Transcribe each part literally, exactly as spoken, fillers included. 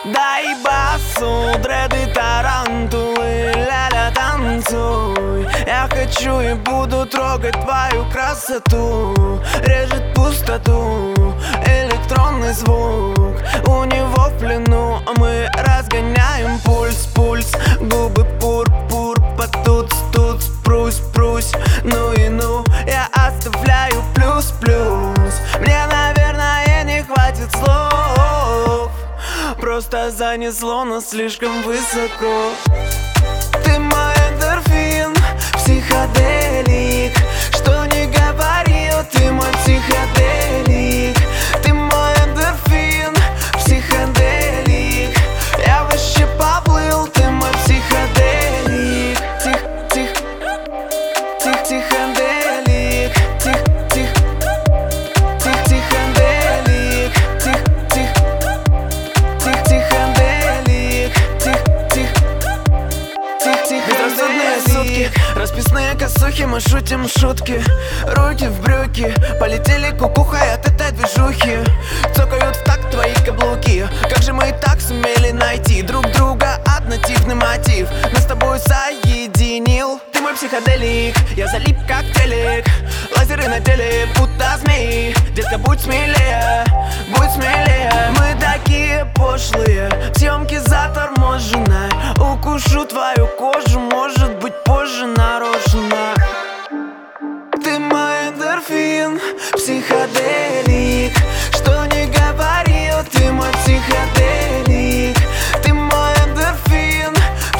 Дай басу, дреды, тарантулы, ля-ля, танцуй. Я хочу и буду трогать твою красоту. Режет пустоту электронный звук. У него в плену, а мы разгоняем пульс, пульс. Губы пур-пур, потуц-туц, прусь-прусь. Ну и ну, я оставляю плюс-плюс. Мне, наверное, не хватит слов. Просто занесло нас слишком высоко. Ты мой эндорфин, психоделик. Что не говорил, ты мой психоделик. Ты мой эндорфин, психоделик. Я вообще поплыл, ты мой психоделик. Тих, тих, тих, тиходелик. Тих, тих, тих, тиходелик. Тих, тих, тих, тиходелик. Тих, тих, тих, тих. Безрассудные сутки, расписные косухи, мы шутим шутки. Руки в брюки, полетели кукухой от этой движухи. Цокают в такт твои каблуки. Как же мы и так сумели найти друг друга, однотипный мотив нас с тобой соединил. Ты мой психоделик, я залип как телек. Лазеры на теле, будто змеи. Детка, будь смелее, будь смелее. Мы такие пошлые, съемки заторможены. Укушу твою кожу, может быть позже нарочно. Ты мой эндорфин, психоделик. Что не говорил, ты мой психоделик. Ты мой эндорфин,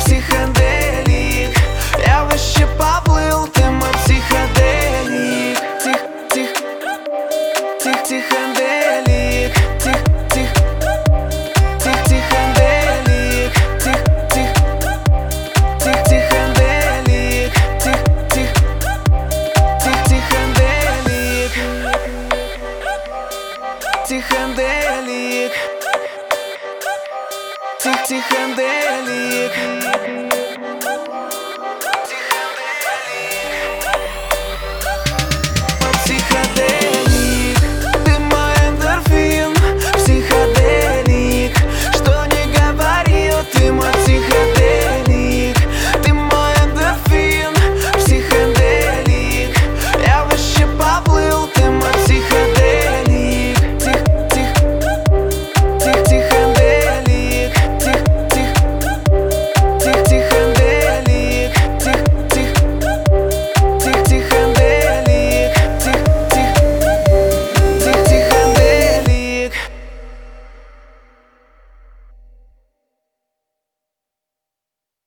психоделик. Я вообще поплыл, ты мой психоделик. Тих, тих, тих, тиходелик. Тих, тих, тих, тиходелик. Тих, тих, тих, тиходелик. Тих, тих, тих, тиходелик. Тиходелик. Тих, тиходелик.